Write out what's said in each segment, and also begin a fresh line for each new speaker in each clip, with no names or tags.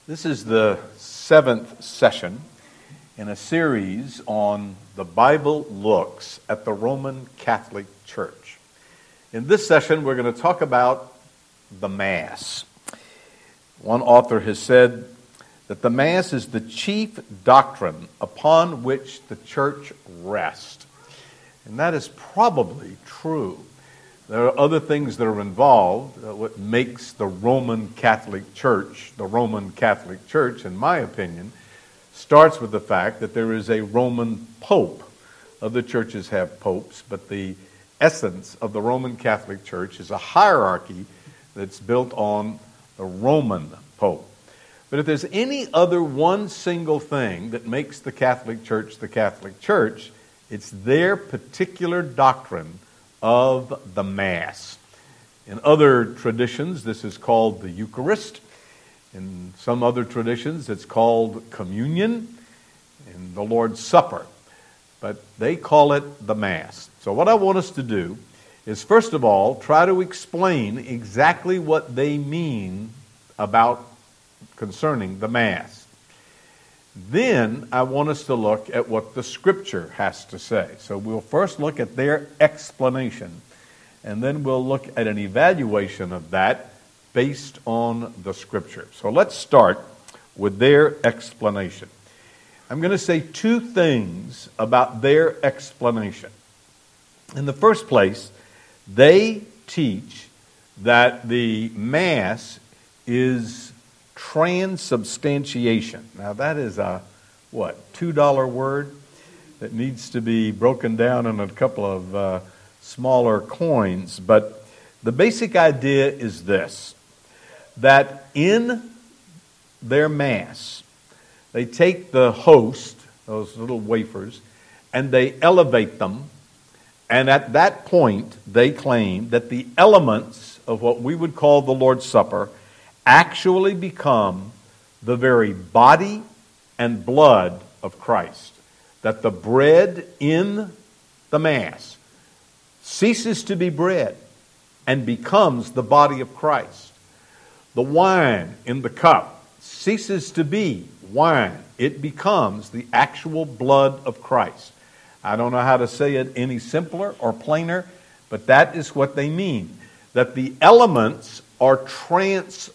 This is the seventh session in a series on the Bible looks at the Roman Catholic Church. In this session, we're going to talk about the Mass. One author has said that the Mass is the chief doctrine upon which the Church rests. And that is probably true. There are other things that are involved. What makes the Roman Catholic Church, in my opinion, starts with the fact that there is a Roman Pope. Other churches have popes, but the essence of the Roman Catholic Church is a hierarchy that's built on the Roman Pope. But if there's any other one single thing that makes the Catholic Church, it's their particular doctrine of the Mass. In other traditions, this is called the Eucharist. In some other traditions, it's called communion and the Lord's Supper. But they call it the Mass. So what I want us to do is, first of all, try to explain exactly what they mean about concerning the Mass. Then I want us to look at what the Scripture has to say. So we'll first look at their explanation, and then we'll look at an evaluation of that based on the Scripture. So let's start with their explanation. I'm going to say two things about their explanation. In the first place, they teach that the Mass is transubstantiation. Now that is a, $2 word that needs to be broken down in a couple of smaller coins. But the basic idea is this, that in their Mass, they take the host, those little wafers, and they elevate them. And at that point, they claim that the elements of what we would call the Lord's Supper actually become the very body and blood of Christ. That the bread in the Mass ceases to be bread and becomes the body of Christ. The wine in the cup ceases to be wine. It becomes the actual blood of Christ. I don't know how to say it any simpler or plainer, but that is what they mean. That the elements are transformed,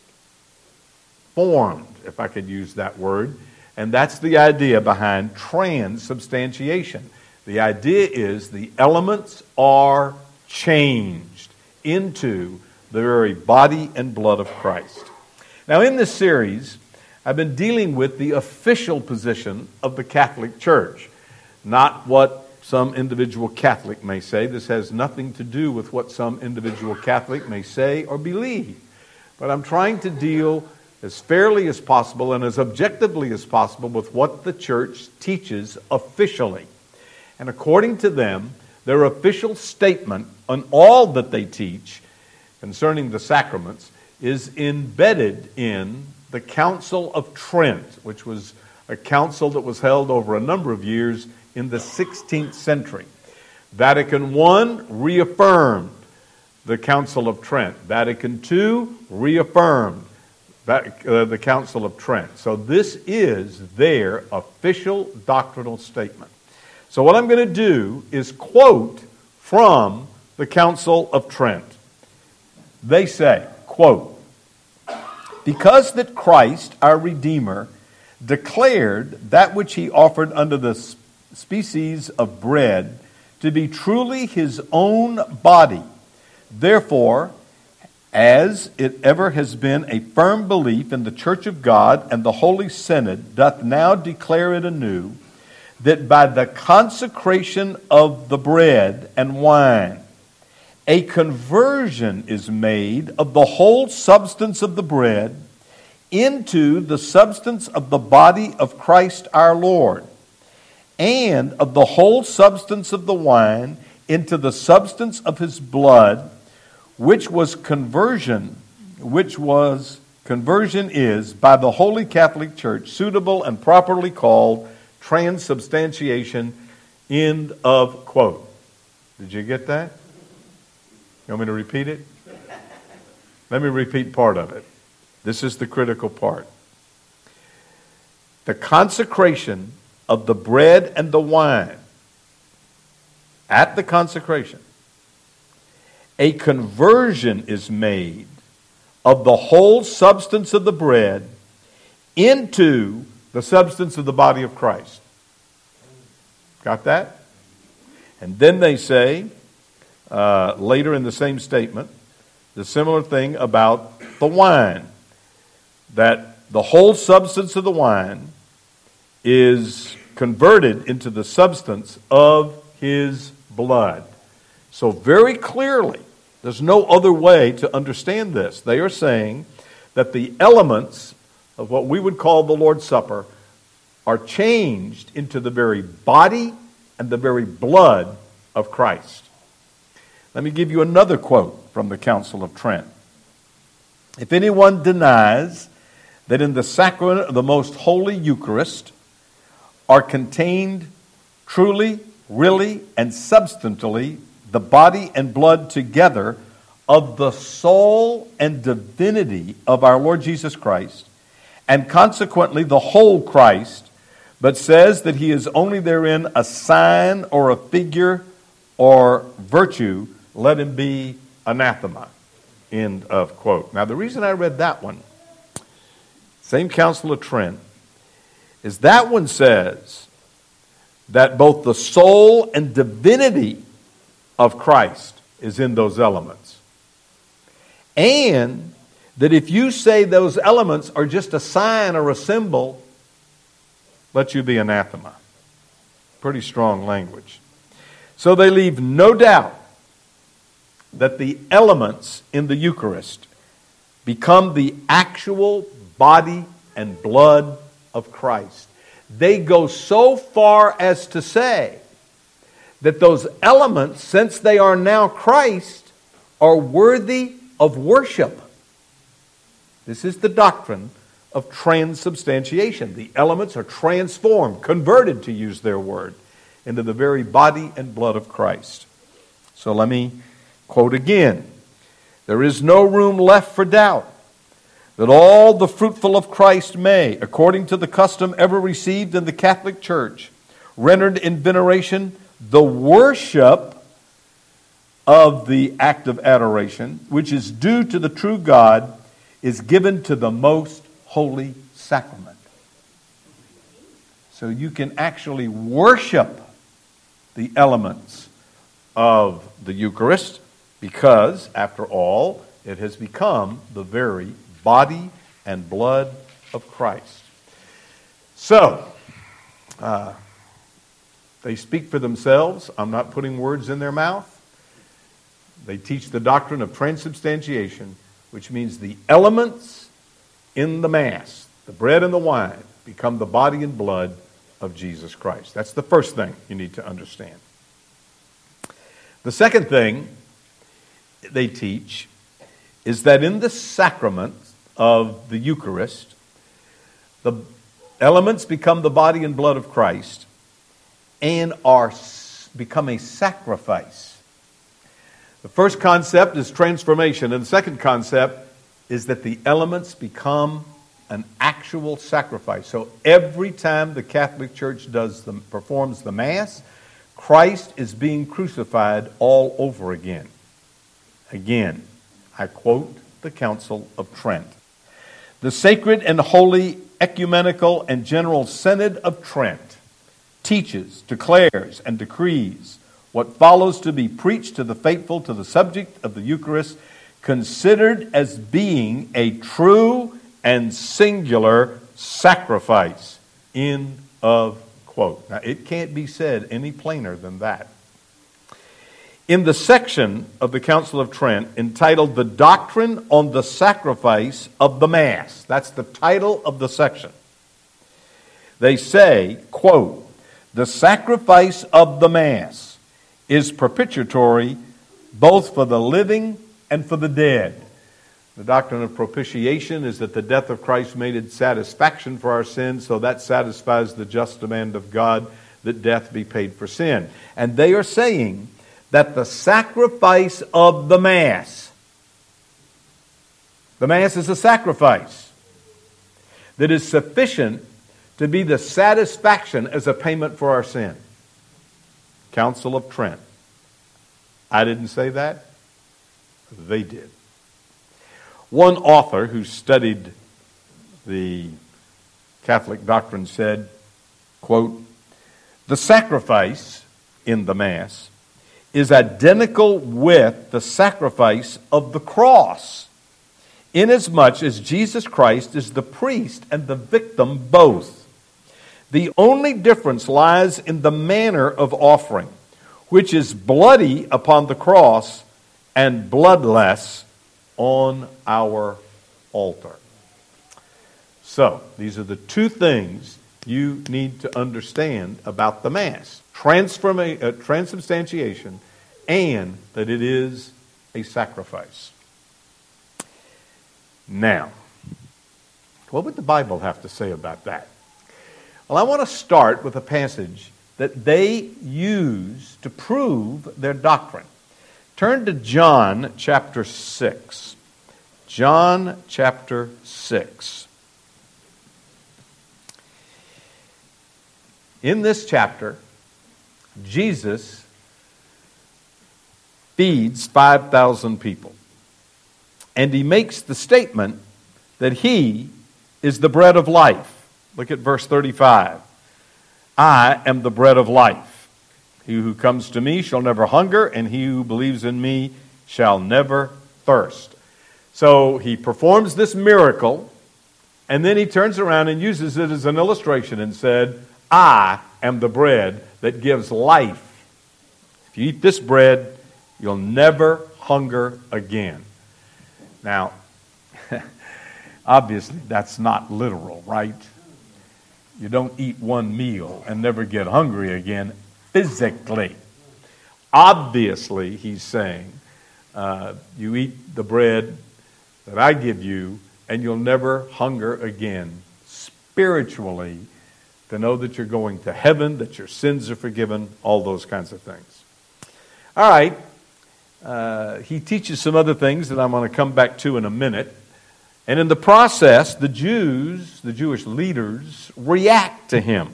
if I could use that word, and that's the idea behind transubstantiation. The idea is the elements are changed into the very body and blood of Christ. Now in this series, I've been dealing with the official position of the Catholic Church, not what some individual Catholic may say. This has nothing to do with what some individual Catholic may say or believe. But I'm trying to deal as fairly as possible and as objectively as possible with what the church teaches officially. And according to them, their official statement on all that they teach concerning the sacraments is embedded in the Council of Trent, which was a council that was held over a number of years in the 16th century. Vatican I reaffirmed the Council of Trent. Vatican II reaffirmed the Council of Trent. So this is their official doctrinal statement. So what I'm going to do is quote from the Council of Trent. They say, quote, "Because that Christ, our Redeemer, declared that which he offered under the species of bread to be truly his own body, therefore, as it ever has been a firm belief in the Church of God and the Holy Synod, doth now declare it anew, that by the consecration of the bread and wine, a conversion is made of the whole substance of the bread into the substance of the body of Christ our Lord, and of the whole substance of the wine into the substance of his blood, which conversion is by the Holy Catholic Church suitable and properly called transubstantiation." End of quote. Did you get that? You want me to repeat it? Let me repeat part of it. This is the critical part. the consecration of the bread and the wine, at the consecration, a conversion is made of the whole substance of the bread into the substance of the body of Christ. Got that? And then they say, later in the same statement, the similar thing about the wine, that the whole substance of the wine is converted into the substance of his blood. So very clearly, there's no other way to understand this. They are saying that the elements of what we would call the Lord's Supper are changed into the very body and the very blood of Christ. Let me give you another quote from the Council of Trent. If anyone denies that in the sacrament of the most holy Eucharist are contained truly, really, and substantially the body and blood together of the soul and divinity of our Lord Jesus Christ, and consequently the whole Christ, but says that he is only therein a sign or a figure or virtue, let him be anathema. End of quote. Now the reason I read that one, same Council of Trent, is that one says that both the soul and divinity of Christ is in those elements. And that if you say those elements are just a sign or a symbol, let you be anathema. Pretty strong language. So they leave no doubt that the elements in the Eucharist become the actual body and blood of Christ. They go so far as to say that those elements, since they are now Christ, are worthy of worship. This is the doctrine of transubstantiation. The elements are transformed, converted, to use their word, into the very body and blood of Christ. So let me quote again. There is no room left for doubt that all the fruitful of Christ may, according to the custom ever received in the Catholic Church, rendered in veneration the worship of the act of adoration, which is due to the true God, is given to the most holy sacrament. So you can actually worship the elements of the Eucharist because, after all, it has become the very body and blood of Christ. So, they speak for themselves. I'm not putting words in their mouth. They teach the doctrine of transubstantiation, which means the elements in the Mass, the bread and the wine, become the body and blood of Jesus Christ. That's the first thing you need to understand. The second thing they teach is that in the sacrament of the Eucharist, the elements become the body and blood of Christ and become a sacrifice. The first concept is transformation, and the second concept is that the elements become an actual sacrifice. So every time the Catholic Church performs the Mass, Christ is being crucified all over again. Again, I quote the Council of Trent. The Sacred and Holy Ecumenical and General Synod of Trent teaches, declares, and decrees what follows to be preached to the faithful to the subject of the Eucharist, considered as being a true and singular sacrifice. End of quote. Now, it can't be said any plainer than that. In the section of the Council of Trent entitled The Doctrine on the Sacrifice of the Mass, that's the title of the section, they say, quote, the sacrifice of the Mass is propitiatory both for the living and for the dead. The doctrine of propitiation is that the death of Christ made satisfaction for our sins, so that satisfies the just demand of God that death be paid for sin. And they are saying that the sacrifice of the Mass is a sacrifice that is sufficient to be the satisfaction as a payment for our sin. Council of Trent. I didn't say that. They did. One author who studied the Catholic doctrine said, quote, "The sacrifice in the Mass is identical with the sacrifice of the cross, inasmuch as Jesus Christ is the priest and the victim both. The only difference lies in the manner of offering, which is bloody upon the cross and bloodless on our altar." So, these are the two things you need to understand about the Mass. Transubstantiation, and that it is a sacrifice. Now, what would the Bible have to say about that? Well, I want to start with a passage that they use to prove their doctrine. Turn to John chapter 6. John chapter 6. In this chapter, Jesus feeds 5,000 people. And he makes the statement that he is the bread of life. Look at verse 35. "I am the bread of life. He who comes to me shall never hunger, and he who believes in me shall never thirst." So he performs this miracle, and then he turns around and uses it as an illustration and said, "I am the bread that gives life. If you eat this bread, you'll never hunger again." Now, obviously that's not literal, right? You don't eat one meal and never get hungry again physically. Obviously, he's saying, you eat the bread that I give you and you'll never hunger again spiritually, to know that you're going to heaven, that your sins are forgiven, all those kinds of things. All right. He teaches some other things that I'm going to come back to in a minute. And in the process, the Jewish leaders, react to him.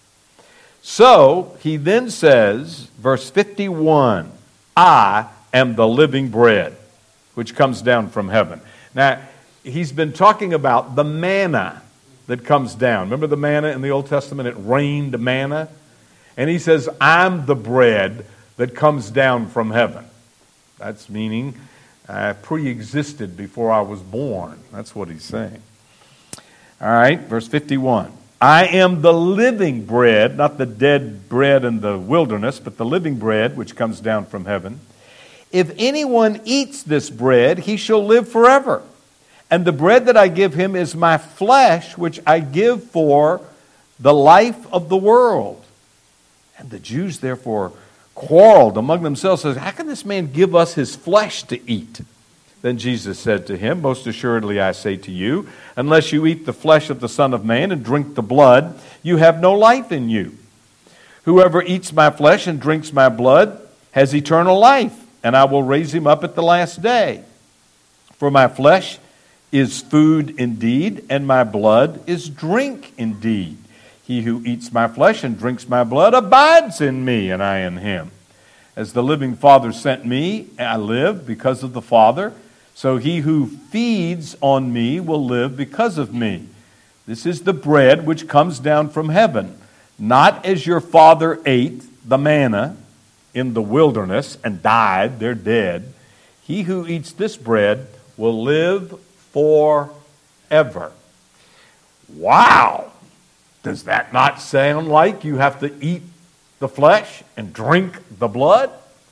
So he then says, verse 51, "I am the living bread, which comes down from heaven." Now, he's been talking about the manna that comes down. Remember the manna in the Old Testament? It rained manna. And he says, "I'm the bread that comes down from heaven." That's meaning I pre-existed before I was born. That's what he's saying. All right, verse 51. "I am the living bread," not the dead bread in the wilderness, but the living bread which comes down from heaven. "If anyone eats this bread, he shall live forever. And the bread that I give him is my flesh, which I give for the life of the world." And the Jews therefore quarreled among themselves, says, "How can this man give us his flesh to eat?" Then Jesus said to him, "Most assuredly I say to you, unless you eat the flesh of the Son of Man and drink the blood, you have no life in you. Whoever eats my flesh and drinks my blood has eternal life, and I will raise him up at the last day. For my flesh is food indeed, and my blood is drink indeed. He who eats my flesh and drinks my blood abides in me, and I in him. As the living Father sent me, I live because of the Father. So he who feeds on me will live because of me. This is the bread which comes down from heaven, not as your father ate the manna in the wilderness and died, they're dead. He who eats this bread will live forever." Wow! Does that not sound like you have to eat the flesh and drink the blood?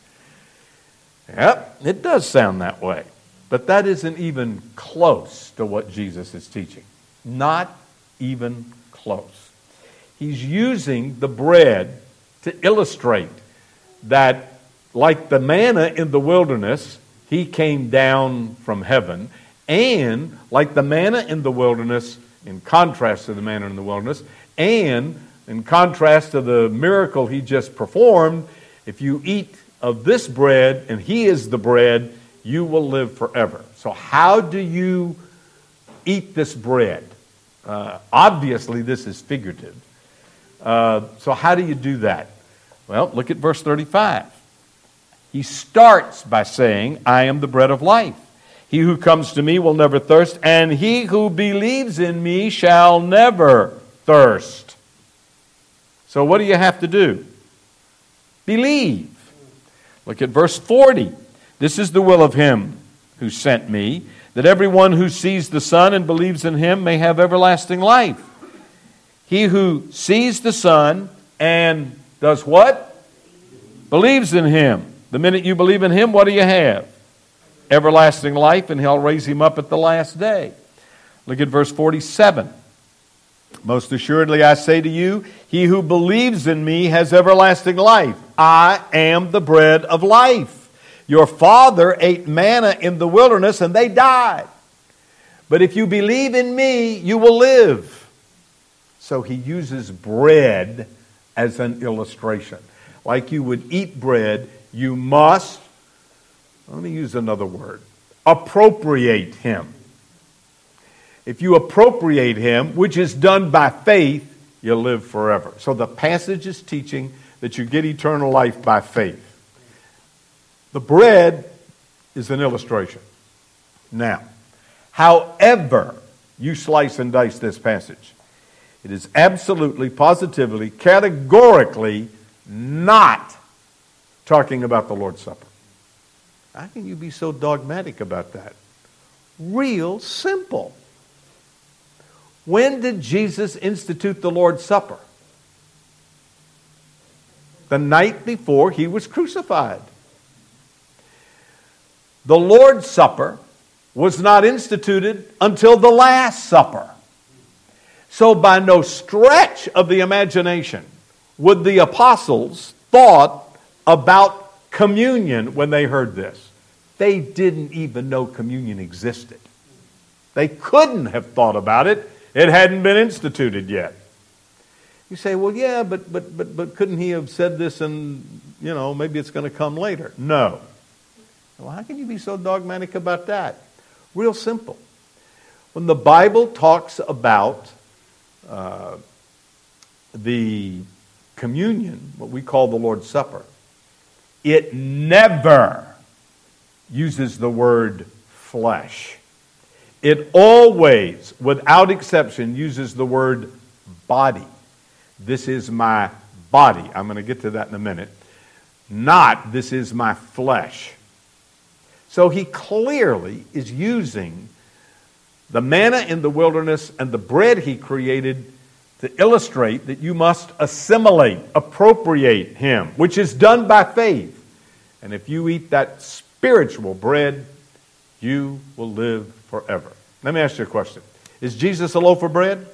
Yep, it does sound that way. But that isn't even close to what Jesus is teaching. Not even close. He's using the bread to illustrate that, like the manna in the wilderness, he came down from heaven. And like the manna in the wilderness, in contrast to the manna in the wilderness, and in contrast to the miracle he just performed, if you eat of this bread, and he is the bread, you will live forever. So how do you eat this bread? Obviously, this is figurative. So how do you do that? Well, look at verse 35. He starts by saying, I am the bread of life. He who comes to me will never thirst, and he who believes in me shall never thirst. So what do you have to do? Believe. Look at verse 40. This is the will of him who sent me, that everyone who sees the Son and believes in him may have everlasting life. He who sees the Son and does what? Believes in him. The minute you believe in him, what do you have? Everlasting life, and he'll raise him up at the last day. Look at verse 47. Most assuredly I say to you, he who believes in me has everlasting life. I am the bread of life. Your father ate manna in the wilderness and they died. But if you believe in me, you will live. So he uses bread as an illustration. Like you would eat bread, you must, let me use another word, appropriate him. If you appropriate him, which is done by faith, you'll live forever. So the passage is teaching that you get eternal life by faith. The bread is an illustration. Now, however you slice and dice this passage, it is absolutely, positively, categorically not talking about the Lord's Supper. How can you be so dogmatic about that? Real simple. When did Jesus institute the Lord's Supper? The night before he was crucified. The Lord's Supper was not instituted until the Last Supper. So by no stretch of the imagination would the apostles thought about communion when they heard this. They didn't even know communion existed. They couldn't have thought about it. It hadn't been instituted yet. You say, well, yeah, but couldn't he have said this and, maybe it's going to come later? No. Well, how can you be so dogmatic about that? Real simple. When the Bible talks about the communion, what we call the Lord's Supper, it never uses the word flesh. It always, without exception, uses the word body. This is my body. I'm going to get to that in a minute. Not, this is my flesh. So he clearly is using the manna in the wilderness and the bread he created to illustrate that you must assimilate, appropriate him, which is done by faith. And if you eat that spiritual bread, you will live forever. Let me ask you a question. Is Jesus a loaf of bread?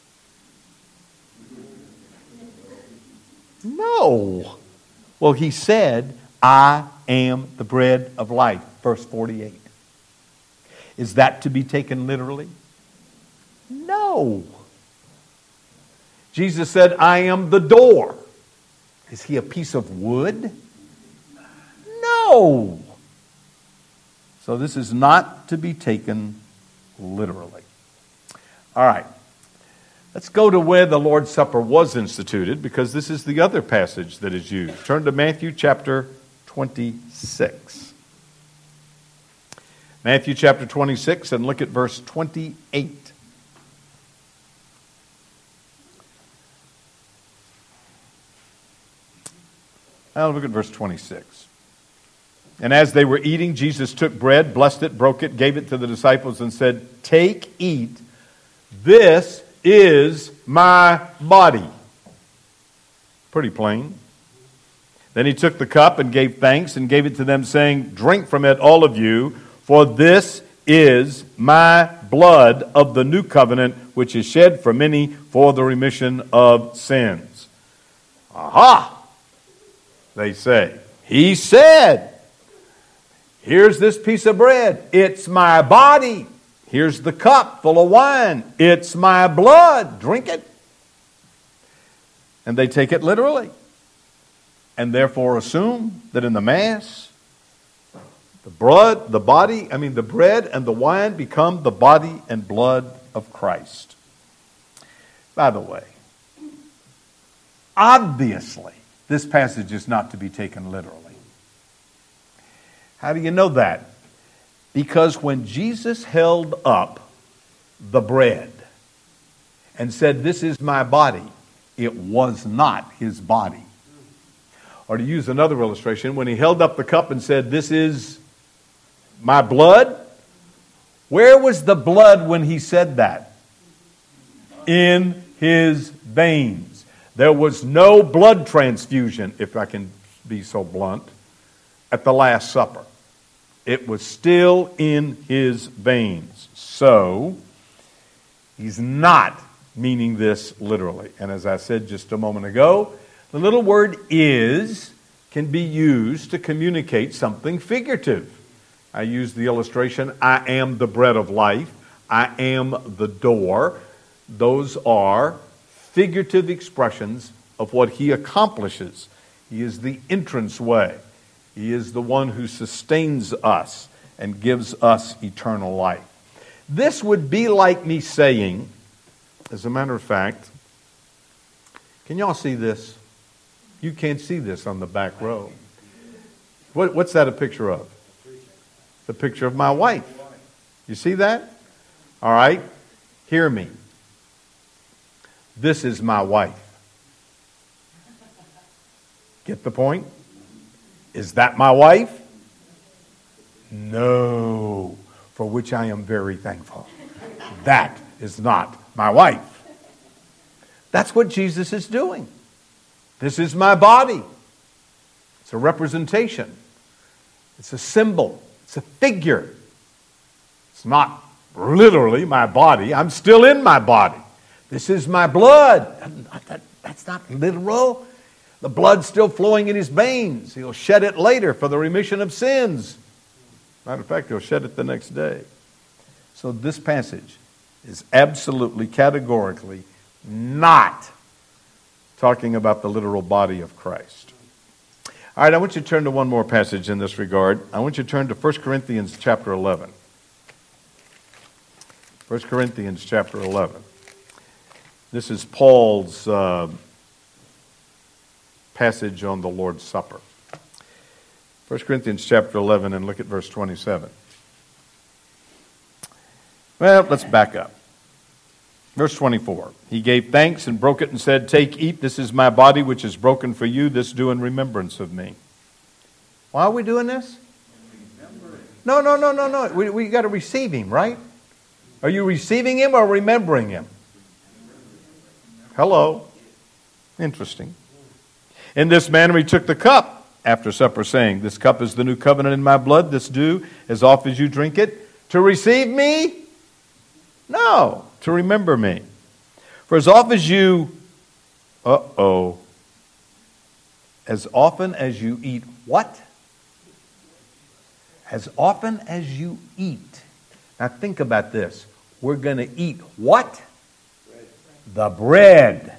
No. Well, he said, I am the bread of life, verse 48. Is that to be taken literally? No. Jesus said, I am the door. Is he a piece of wood? No. So this is not to be taken literally. All right. Let's go to where the Lord's Supper was instituted, because this is the other passage that is used. Turn to Matthew chapter 26. Matthew chapter 26, and look at verse 28. Now look at verse 26. And as they were eating, Jesus took bread, blessed it, broke it, gave it to the disciples, and said, take, eat, this is my body. Pretty plain. Then he took the cup and gave thanks and gave it to them, saying, drink from it, all of you, for this is my blood of the new covenant, which is shed for many for the remission of sins. Aha! They say. He said, here's this piece of bread. It's my body. Here's the cup full of wine. It's my blood. Drink it. And they take it literally. And therefore assume that in the Mass, the bread and the wine become the body and blood of Christ. By the way, obviously, this passage is not to be taken literally. How do you know that? Because when Jesus held up the bread and said, "This is my body," it was not his body. Or to use another illustration, when he held up the cup and said, "This is my blood," where was the blood when he said that? In his veins. There was no blood transfusion, if I can be so blunt, at the Last Supper. It was still in his veins. So, he's not meaning this literally. And as I said just a moment ago, the little word "is" can be used to communicate something figurative. I use the illustration, "I am the bread of life," "I am the door." Those are figurative expressions of what he accomplishes. He is the entranceway. He is the one who sustains us and gives us eternal life. This would be like me saying, as a matter of fact, can y'all see this? You can't see this on the back row. What's that a picture of? It's a picture of my wife. You see that? All right. Hear me. This is my wife. Get the point? Is that my wife? No, for which I am very thankful. That is not my wife. That's what Jesus is doing. This is my body. It's a representation. It's a symbol. It's a figure. It's not literally my body. I'm still in my body. This is my blood. That's not literal. The blood's still flowing in his veins. He'll shed it later for the remission of sins. Matter of fact, he'll shed it the next day. So this passage is absolutely, categorically not talking about the literal body of Christ. All right, I want you to turn to one more passage in this regard. I want you to turn to 1 Corinthians chapter 11. 1 Corinthians chapter 11. This is Paul's passage on the Lord's Supper. 1 Corinthians chapter 11, and look at verse 27. Well, let's back up. Verse 24. He gave thanks and broke it and said, "Take, eat, this is my body which is broken for you. This do in remembrance of me." Why are we doing this? No. We got to receive him, right? Are you receiving him or remembering him? Hello. Interesting. In this manner he took the cup after supper, saying, "This cup is the new covenant in my blood. This do as oft as you drink it to receive me." No, to remember me. For as often as you, as often as you eat what? As often as you eat. Now think about this. We're going to eat what? The bread.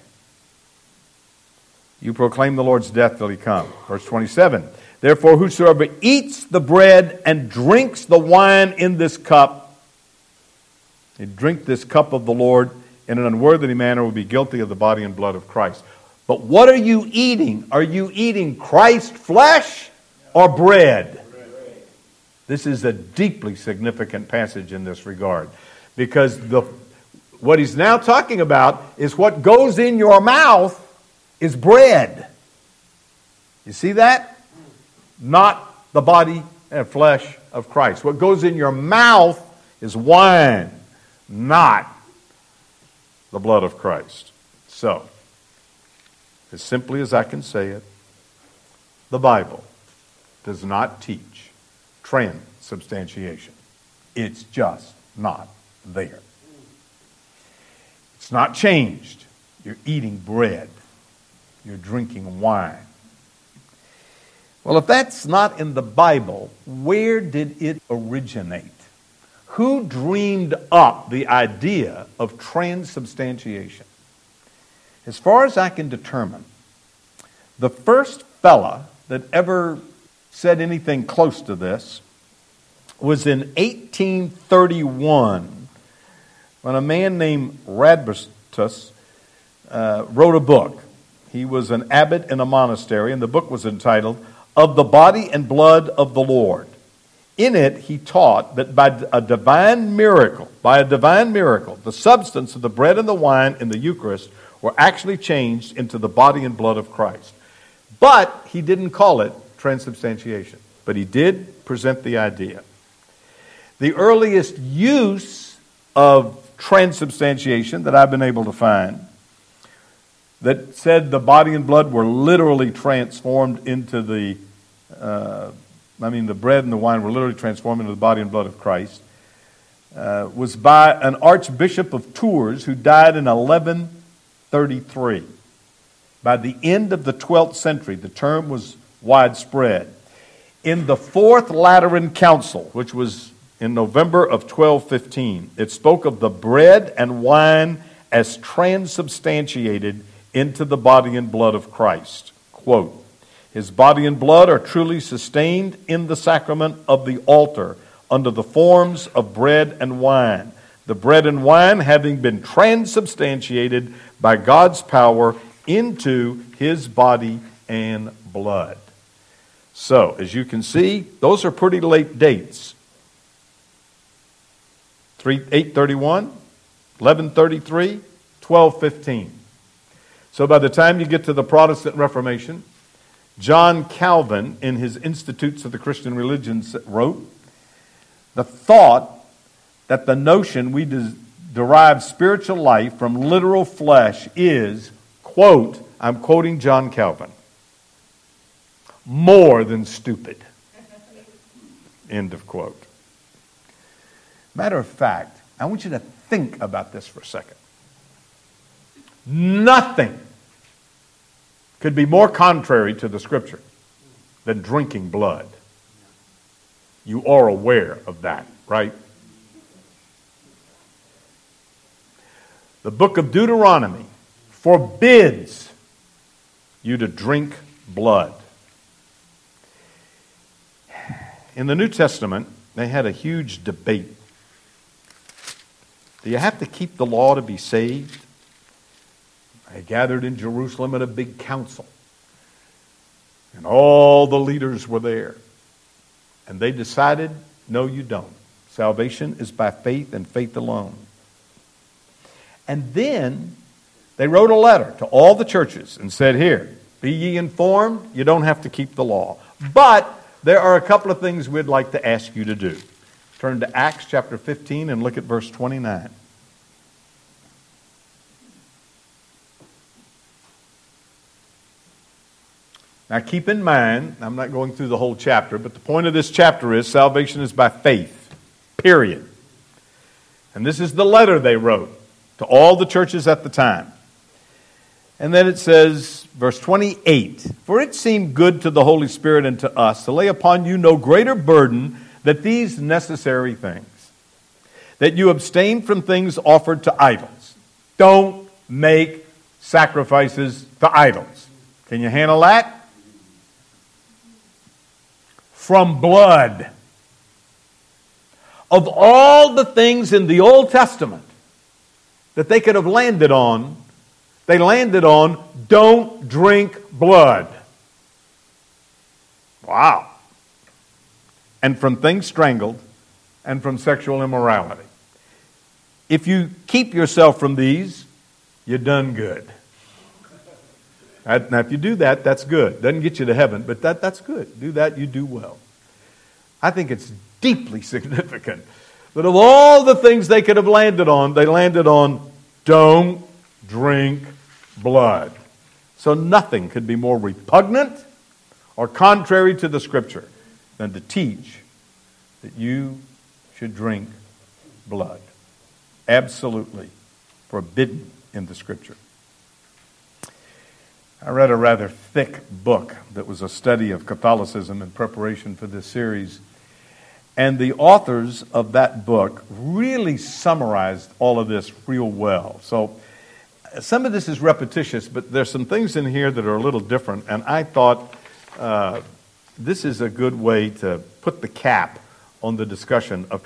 You proclaim the Lord's death till he come. Verse 27. Therefore, whosoever eats the bread and drinks the wine in this cup, he drink this cup of the Lord in an unworthy manner, will be guilty of the body and blood of Christ. But what are you eating? Are you eating Christ's flesh or bread? This is a deeply significant passage in this regard, because what he's now talking about is what goes in your mouth is bread. You see that? Not the body and flesh of Christ. What goes in your mouth is wine, not the blood of Christ. So, as simply as I can say it, the Bible does not teach transubstantiation. It's just not there. It's not changed. You're eating bread. You're drinking wine. Well, if that's not in the Bible, where did it originate? Who dreamed up the idea of transubstantiation? As far as I can determine, the first fella that ever said anything close to this was in 1831 when a man named Radbustus wrote a book. He was an abbot in a monastery, and the book was entitled Of the Body and Blood of the Lord. In it, he taught that by a divine miracle, the substance of the bread and the wine in the Eucharist were actually changed into the body and blood of Christ. But he didn't call it transubstantiation. But he did present the idea. The earliest use of transubstantiation that I've been able to find that said the body and blood were literally transformed into the bread and the wine were literally transformed into the body and blood of Christ, was by an archbishop of Tours who died in 1133. By the end of the 12th century, the term was widespread. In the Fourth Lateran Council, which was in November of 1215, it spoke of the bread and wine as transubstantiated into the body and blood of Christ. Quote, His body and blood are truly sustained in the sacrament of the altar under the forms of bread and wine, the bread and wine having been transubstantiated by God's power into His body and blood. So, as you can see, those are pretty late dates. 831, 1133, 1215. So by the time you get to the Protestant Reformation, John Calvin, in his Institutes of the Christian Religions, wrote, the thought that the notion we derive spiritual life from literal flesh is, quote, I'm quoting John Calvin, more than stupid. End of quote. Matter of fact, I want you to think about this for a second. Nothing could be more contrary to the Scripture than drinking blood. You are aware of that, right? The book of Deuteronomy forbids you to drink blood. In the New Testament, they had a huge debate. Do you have to keep the law to be saved? They gathered in Jerusalem at a big council. And all the leaders were there. And they decided, no, you don't. Salvation is by faith and faith alone. And then they wrote a letter to all the churches and said, here, be ye informed, you don't have to keep the law. But there are a couple of things we'd like to ask you to do. Turn to Acts chapter 15 and look at verse 29. Now keep in mind, I'm not going through the whole chapter, but the point of this chapter is salvation is by faith, period. And this is the letter they wrote to all the churches at the time. And then it says, verse 28, For it seemed good to the Holy Spirit and to us to lay upon you no greater burden than these necessary things, that you abstain from things offered to idols. Don't make sacrifices to idols. Can you handle that? From blood. Of all the things in the Old Testament that they could have landed on, they landed on, don't drink blood. Wow. And from things strangled, and from sexual immorality. If you keep yourself from these, you're done good. Now, if you do that, that's good. Doesn't get you to heaven, but that's good. Do that, you do well. I think it's deeply significant that of all the things they could have landed on, they landed on, don't drink blood. So nothing could be more repugnant or contrary to the Scripture than to teach that you should drink blood. Absolutely forbidden in the Scripture. I read a rather thick book that was a study of Catholicism in preparation for this series. And the authors of that book really summarized all of this real well. So some of this is repetitious, but there's some things in here that are a little different. And I thought this is a good way to put the cap on the discussion of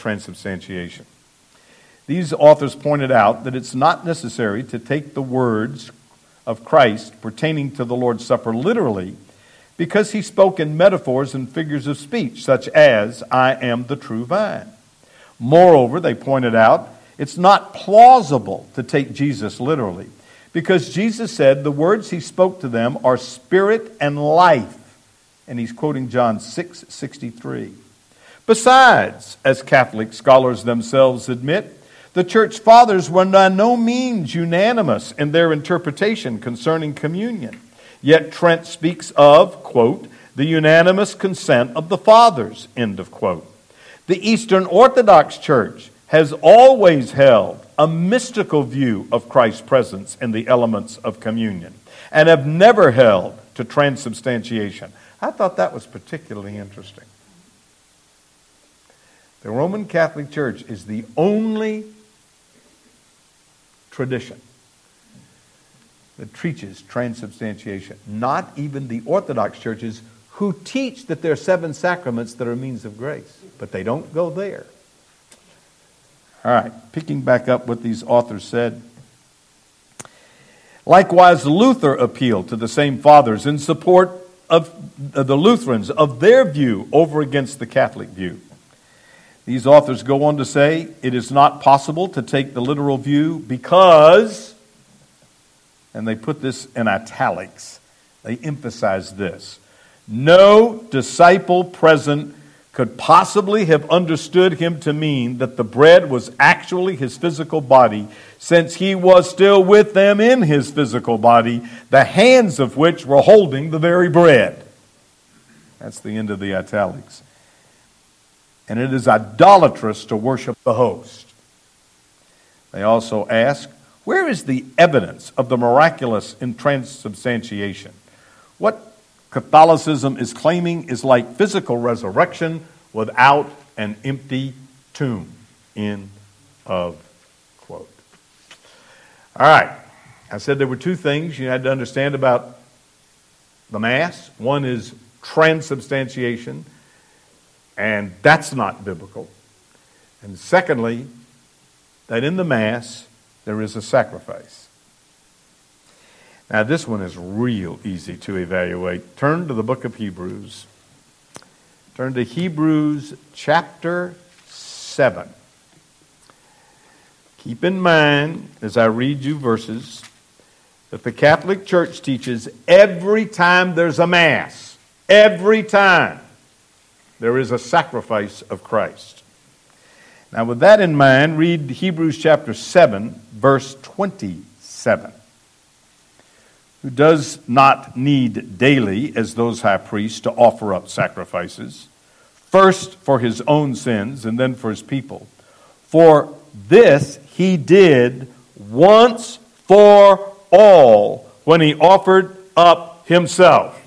transubstantiation. These authors pointed out that it's not necessary to take the words of Christ pertaining to the Lord's Supper literally, because he spoke in metaphors and figures of speech, such as, I am the true vine. Moreover, they pointed out, it's not plausible to take Jesus literally, because Jesus said the words he spoke to them are spirit and life. And he's quoting John 6:63. Besides, as Catholic scholars themselves admit, the church fathers were by no means unanimous in their interpretation concerning communion. Yet Trent speaks of, quote, the unanimous consent of the fathers, end of quote. The Eastern Orthodox Church has always held a mystical view of Christ's presence in the elements of communion and have never held to transubstantiation. I thought that was particularly interesting. The Roman Catholic Church is the only tradition that teaches transubstantiation. Not even the Orthodox churches who teach that there are 7 sacraments that are means of grace. But they don't go there. All right, picking back up what these authors said. Likewise, Luther appealed to the same fathers in support of the Lutherans, of their view over against the Catholic view. These authors go on to say, it is not possible to take the literal view because, and they put this in italics, they emphasize this, no disciple present could possibly have understood him to mean that the bread was actually his physical body, since he was still with them in his physical body, the hands of which were holding the very bread. That's the end of the italics. And it is idolatrous to worship the host. They also ask, where is the evidence of the miraculous in transubstantiation? What Catholicism is claiming is like physical resurrection without an empty tomb. End of quote. All right. I said there were 2 things you had to understand about the Mass. One is transubstantiation, and that's not biblical. And secondly, that in the Mass there is a sacrifice. Now, this one is real easy to evaluate. Turn to the book of Hebrews. Turn to Hebrews chapter 7. Keep in mind, as I read you verses, that the Catholic Church teaches every time there's a Mass, every time there is a sacrifice of Christ. Now, with that in mind, read Hebrews chapter 7, verse 27. Who does not need daily, as those high priests, to offer up sacrifices, first for his own sins and then for his people. For this he did once for all when he offered up himself.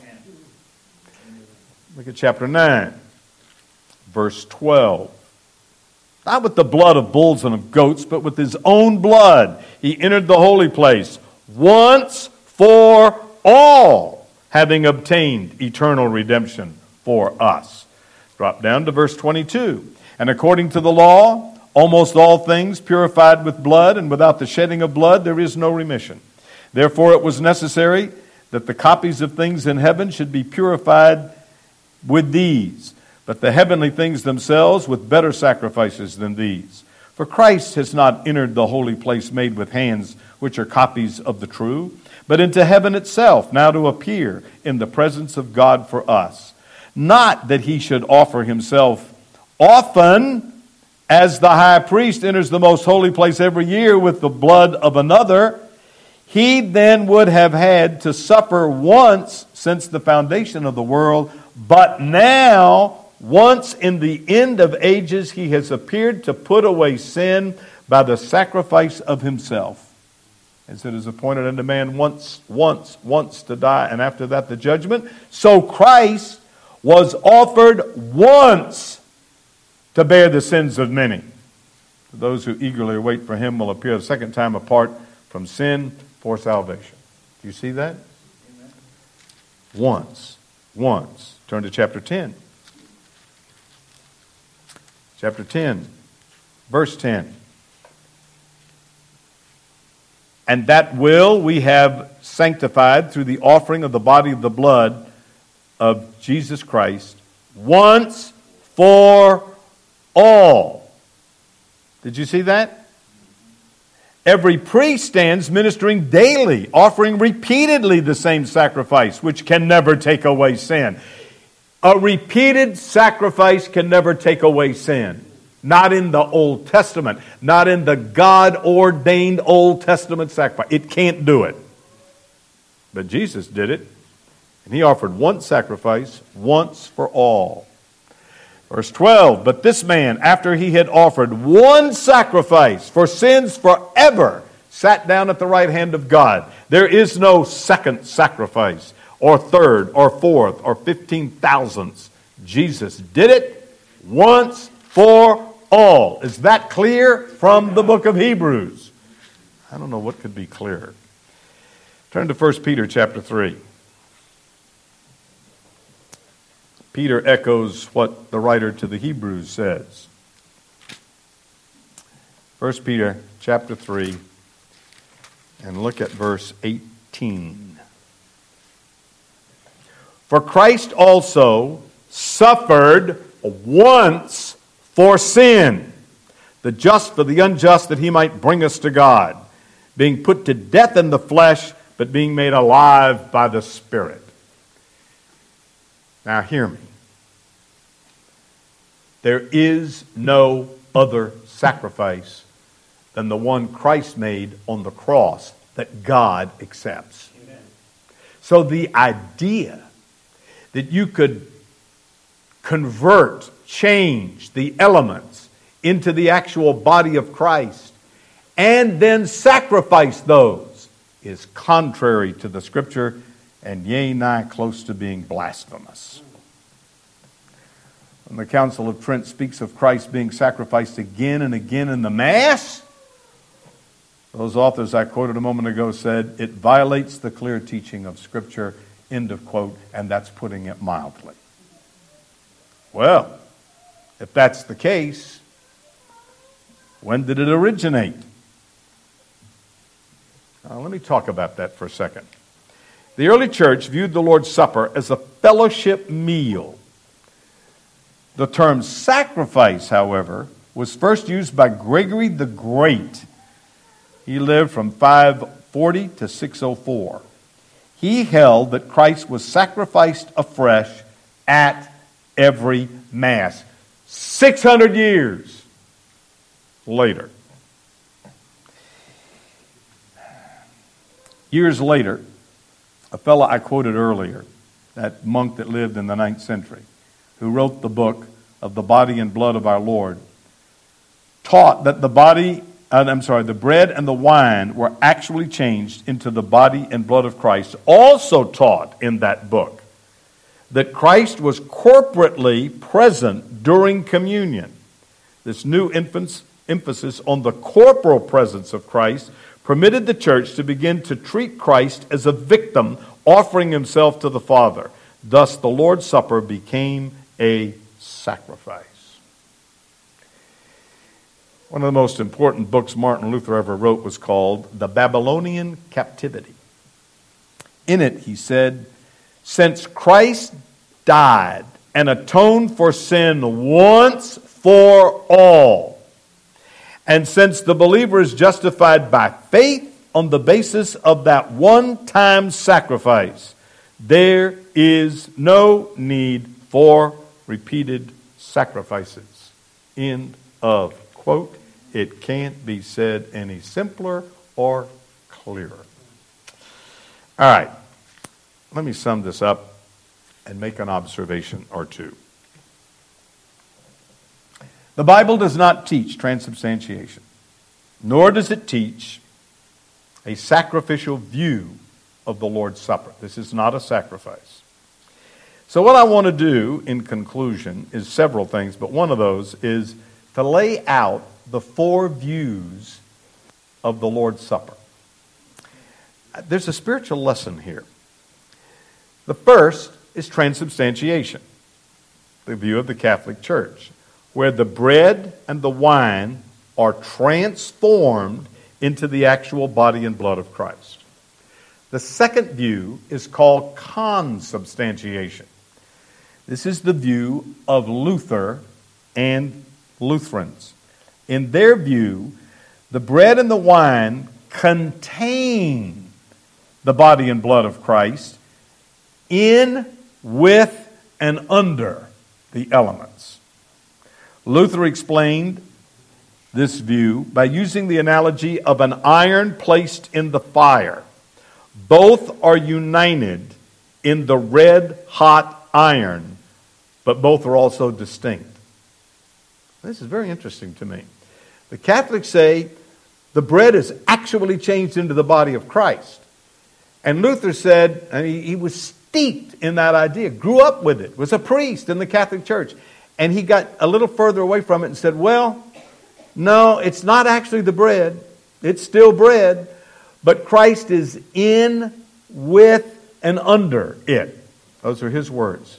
Look at chapter 9, verse 12. Not with the blood of bulls and of goats, but with his own blood he entered the holy place once for all, having obtained eternal redemption for us. Drop down to verse 22. And according to the law, almost all things purified with blood, and without the shedding of blood there is no remission. Therefore it was necessary that the copies of things in heaven should be purified with these, but the heavenly things themselves with better sacrifices than these. For Christ has not entered the holy place made with hands, which are copies of the true, but into heaven itself, now to appear in the presence of God for us. Not that he should offer himself often, as the high priest enters the most holy place every year with the blood of another. He then would have had to suffer once since the foundation of the world, but now, once in the end of ages, he has appeared to put away sin by the sacrifice of himself. As it is appointed unto man once to die, and after that the judgment. So Christ was offered once to bear the sins of many. Those who eagerly wait for him will appear a second time apart from sin for salvation. Do you see that? Amen. Once. Turn to chapter 10. Chapter 10, verse 10. And that will we have sanctified through the offering of the body of the blood of Jesus Christ once for all. Did you see that? Every priest stands ministering daily, offering repeatedly the same sacrifice, which can never take away sin. A repeated sacrifice can never take away sin. Not in the Old Testament. Not in the God-ordained Old Testament sacrifice. It can't do it. But Jesus did it. And He offered one sacrifice once for all. Verse 12, but this man, after he had offered one sacrifice for sins forever, sat down at the right hand of God. There is no second sacrifice, or third, or fourth, or 15,000ths. Jesus did it once for all. Is that clear from the book of Hebrews? I don't know what could be clearer. Turn to 1 Peter chapter 3. Peter echoes what the writer to the Hebrews says. 1 Peter chapter 3, and look at verse 18. For Christ also suffered once for sin, the just for the unjust, that He might bring us to God, being put to death in the flesh, but being made alive by the Spirit. Now hear me. There is no other sacrifice than the one Christ made on the cross that God accepts. Amen. So the idea that you could convert, change the elements into the actual body of Christ and then sacrifice those is contrary to the Scripture and yea, nigh close to being blasphemous. When the Council of Trent speaks of Christ being sacrificed again and again in the Mass, those authors I quoted a moment ago said it violates the clear teaching of Scripture, end of quote, and that's putting it mildly. Well, if that's the case, when did it originate? Now, let me talk about that for a second. The early church viewed the Lord's Supper as a fellowship meal. The term sacrifice, however, was first used by Gregory the Great. He lived from 540 to 604. He held that Christ was sacrificed afresh at every Mass. 600 years later. Years later, a fellow I quoted earlier, that monk that lived in the 9th century, who wrote the book of the body and blood of our Lord, taught that the bread and the wine were actually changed into the body and blood of Christ. Also taught in that book that Christ was corporately present during communion. This new emphasis on the corporal presence of Christ permitted the church to begin to treat Christ as a victim offering Himself to the Father. Thus, the Lord's Supper became a sacrifice. One of the most important books Martin Luther ever wrote was called The Babylonian Captivity. In it, he said, since Christ died and atoned for sin once for all, and since the believer is justified by faith on the basis of that one-time sacrifice, there is no need for repeated sacrifices. End of quote. It can't be said any simpler or clearer. All right. Let me sum this up and make an observation or two. The Bible does not teach transubstantiation, nor does it teach a sacrificial view of the Lord's Supper. This is not a sacrifice. So what I want to do in conclusion is several things, but one of those is to lay out the four views of the Lord's Supper. There's a spiritual lesson here. The first is transubstantiation, the view of the Catholic Church, where the bread and the wine are transformed into the actual body and blood of Christ. The second view is called consubstantiation. This is the view of Luther and Lutherans. In their view, the bread and the wine contain the body and blood of Christ in, with, and under the elements. Luther explained this view by using the analogy of an iron placed in the fire. Both are united in the red-hot iron, but both are also distinct. This is very interesting to me. The Catholics say the bread is actually changed into the body of Christ. And Luther said, and he was steeped in that idea, grew up with it, was a priest in the Catholic Church. And he got a little further away from it and said, well, no, it's not actually the bread. It's still bread, but Christ is in, with, and under it. Those are his words.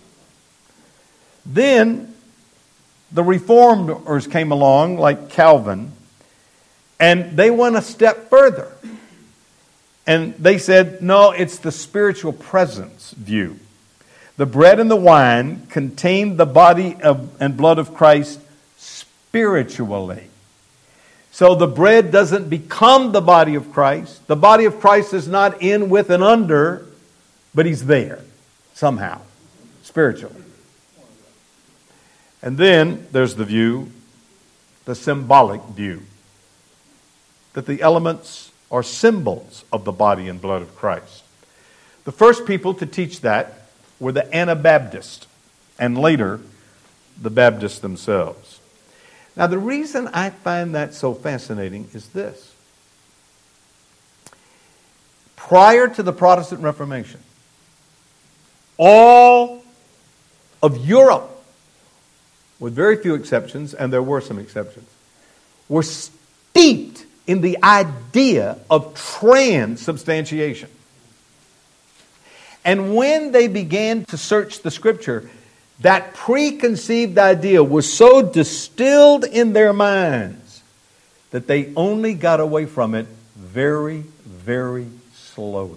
Then the Reformers came along, like Calvin, and they went a step further. And they said, no, it's the spiritual presence view. The bread and the wine contain the body and blood of Christ spiritually. So the bread doesn't become the body of Christ. The body of Christ is not in, with, and under, but he's there somehow, spiritually. And then there's the view, the symbolic view, that the elements are symbols of the body and blood of Christ. The first people to teach that were the Anabaptists, and later the Baptists themselves. Now, the reason I find that so fascinating is this. Prior to the Protestant Reformation, all of Europe, with very few exceptions, and there were some exceptions, were steeped in the idea of transubstantiation. And when they began to search the Scripture, that preconceived idea was so distilled in their minds that they only got away from it very, very slowly.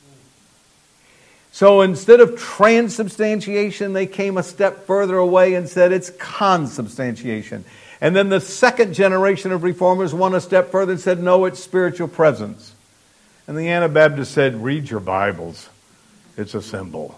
So instead of transubstantiation, they came a step further away and said it's consubstantiation. And then the second generation of reformers went a step further and said, no, it's spiritual presence. And the Anabaptists said, read your Bibles. It's a symbol.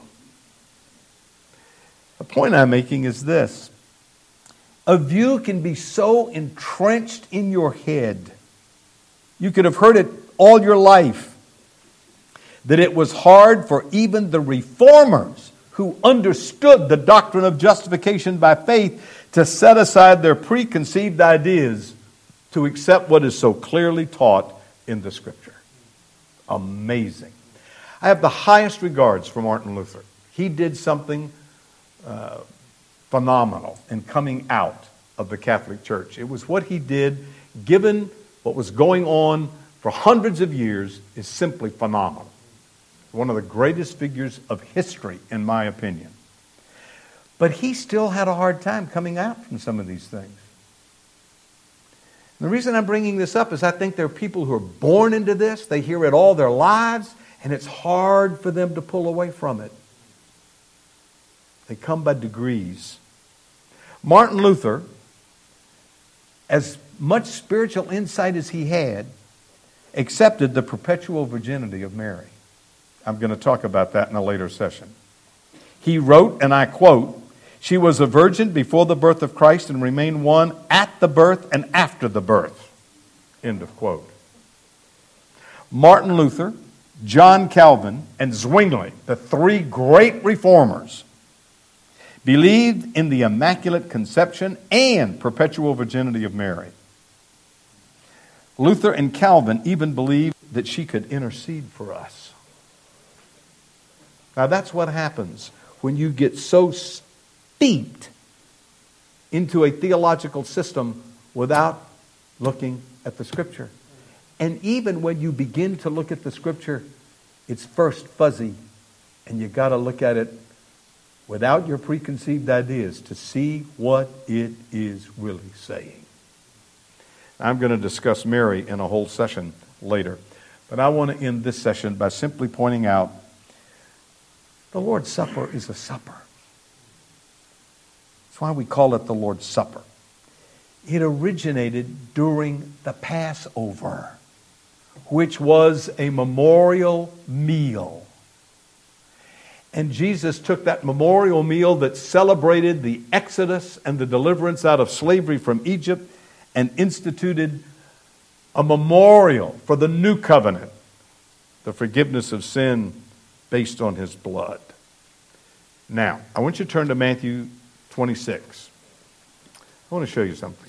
The point I'm making is this. A view can be so entrenched in your head, you could have heard it all your life, that it was hard for even the reformers who understood the doctrine of justification by faith to set aside their preconceived ideas to accept what is so clearly taught in the Scripture. Amazing. I have the highest regards for Martin Luther. He did something phenomenal in coming out of the Catholic Church. It was what he did, given what was going on for hundreds of years, is simply phenomenal. One of the greatest figures of history, in my opinion. But he still had a hard time coming out from some of these things. And the reason I'm bringing this up is I think there are people who are born into this. They hear it all their lives, and it's hard for them to pull away from it. They come by degrees. Martin Luther, as much spiritual insight as he had, accepted the perpetual virginity of Mary. I'm going to talk about that in a later session. He wrote, and I quote, "She was a virgin before the birth of Christ and remained one at the birth and after the birth." End of quote. Martin Luther, John Calvin, and Zwingli, the three great reformers, believed in the Immaculate Conception and perpetual virginity of Mary. Luther and Calvin even believed that she could intercede for us. Now that's what happens when you get so steeped into a theological system without looking at the Scripture. And even when you begin to look at the Scripture, it's first fuzzy, and you got to look at it without your preconceived ideas to see what it is really saying. I'm going to discuss Mary in a whole session later. But I want to end this session by simply pointing out the Lord's Supper is a supper. That's why we call it the Lord's Supper. It originated during the Passover, which was a memorial meal. And Jesus took that memorial meal that celebrated the Exodus and the deliverance out of slavery from Egypt and instituted a memorial for the new covenant, the forgiveness of sin based on his blood. Now, I want you to turn to Matthew 26. I want to show you something.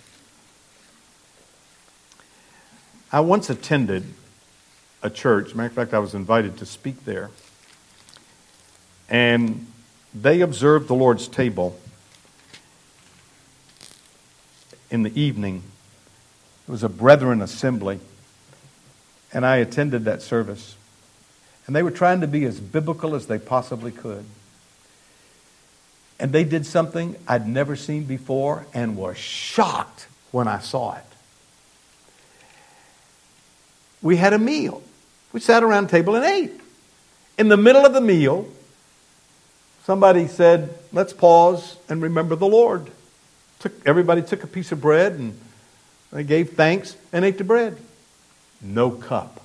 I once attended a church. Matter of fact, I was invited to speak there. And they observed the Lord's table in the evening. It was a brethren assembly. And I attended that service. And they were trying to be as biblical as they possibly could. And they did something I'd never seen before and was shocked when I saw it. We had a meal. We sat around the table and ate. In the middle of the meal, somebody said, let's pause and remember the Lord. Everybody took a piece of bread and they gave thanks and ate the bread. No cup.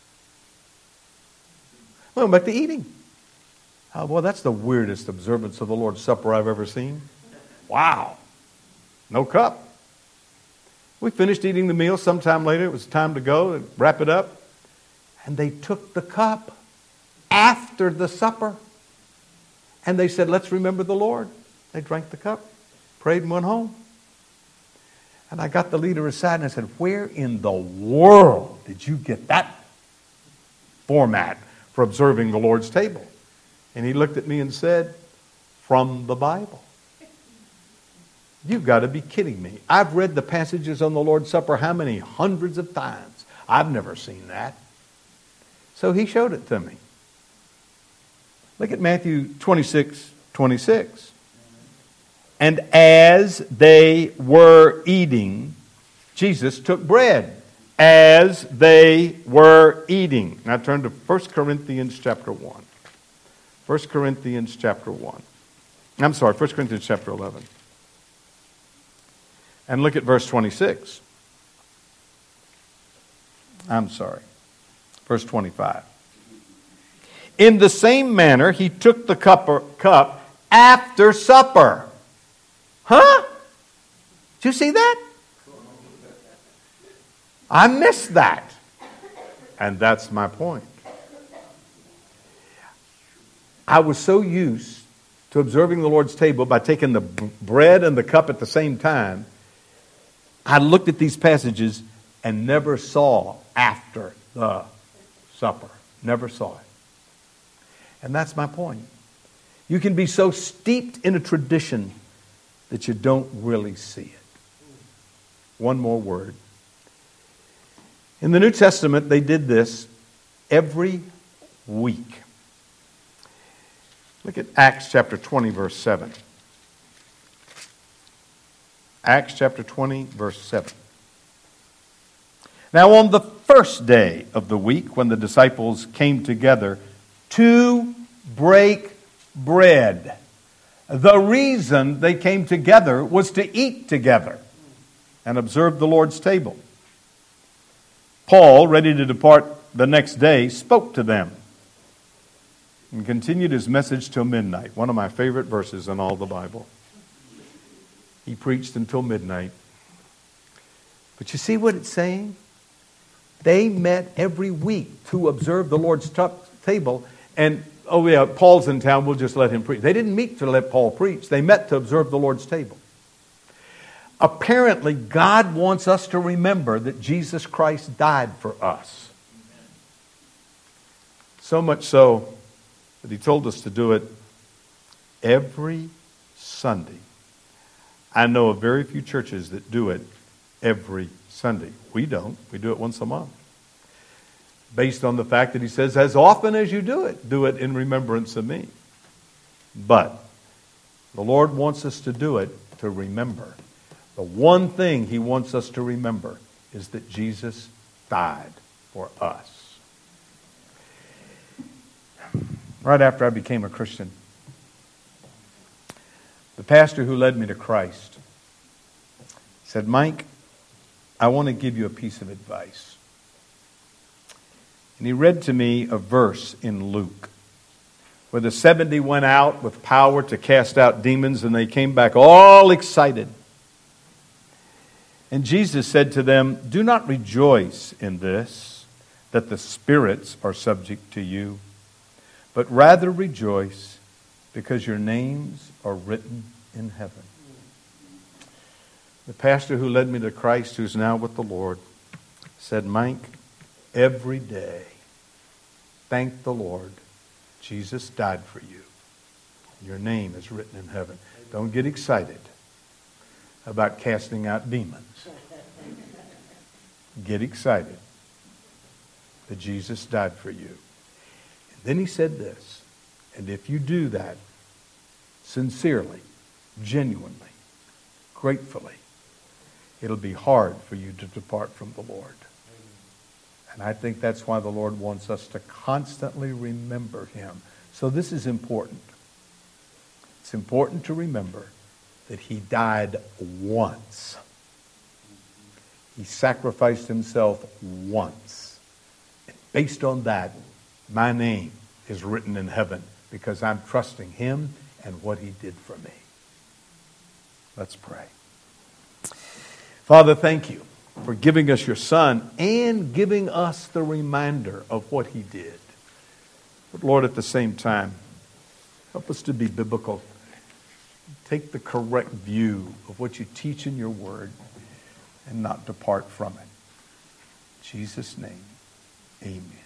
We went back to eating. Oh, boy, that's the weirdest observance of the Lord's Supper I've ever seen. Wow. No cup. We finished eating the meal sometime later. It was time to go and wrap it up. And they took the cup after the supper. And they said, let's remember the Lord. They drank the cup, prayed and went home. And I got the leader aside and I said, where in the world did you get that format for observing the Lord's table? And he looked at me and said, from the Bible. You've got to be kidding me. I've read the passages on the Lord's Supper how many hundreds of times. I've never seen that. So he showed it to me. Look at Matthew 26:26. And as they were eating, Jesus took bread. As they were eating. Now turn to 1 Corinthians chapter 1. 1 Corinthians chapter 1. I'm sorry, 1 Corinthians chapter 11. And look at verse 26. I'm sorry. Verse 25. In the same manner, he took the cup after supper. Huh? Did you see that? I missed that. And that's my point. I was so used to observing the Lord's table by taking the bread and the cup at the same time, I looked at these passages and never saw after the supper. Never saw it. And that's my point. You can be so steeped in a tradition that you don't really see it. One more word. In the New Testament, they did this every week. Look at Acts chapter 20, verse 7. Acts chapter 20, verse 7. Now on the first day of the week, when the disciples came together to break bread, the reason they came together was to eat together and observe the Lord's table. Paul, ready to depart the next day, spoke to them and continued his message till midnight. One of my favorite verses in all the Bible. He preached until midnight. But you see what it's saying? They met every week to observe the Lord's table. And, oh yeah, Paul's in town, we'll just let him preach. They didn't meet to let Paul preach. They met to observe the Lord's table. Apparently, God wants us to remember that Jesus Christ died for us. So much so that he told us to do it every Sunday. I know of very few churches that do it every Sunday. We don't. We do it once a month. Based on the fact that he says, as often as you do it in remembrance of me. But the Lord wants us to do it to remember. The one thing he wants us to remember is that Jesus died for us. Right after I became a Christian, the pastor who led me to Christ said, Mike, I want to give you a piece of advice. And he read to me a verse in Luke where the 70 went out with power to cast out demons, and they came back all excited. And Jesus said to them, do not rejoice in this, that the spirits are subject to you, but rather rejoice because your names are written in heaven. The pastor who led me to Christ, who's now with the Lord, said, Mike, every day, thank the Lord, Jesus died for you. Your name is written in heaven. Don't get excited about casting out demons. Get excited that Jesus died for you. And then he said this, and if you do that sincerely, genuinely, gratefully, it'll be hard for you to depart from the Lord. And I think that's why the Lord wants us to constantly remember him. So this is important. It's important to remember that he died once. He sacrificed himself once. And based on that, my name is written in heaven because I'm trusting him and what he did for me. Let's pray. Father, thank you for giving us your Son and giving us the reminder of what he did. But Lord, at the same time, help us to be biblical. Take the correct view of what you teach in your word and not depart from it. In Jesus' name, amen.